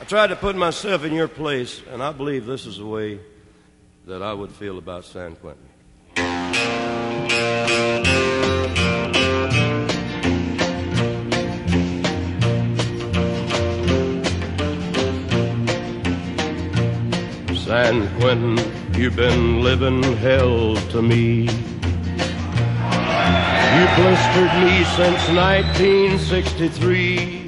I tried to put myself in your place, and I believe this is the way that I would feel about San Quentin. San Quentin, you've been living hell to me. You blistered me since 1963.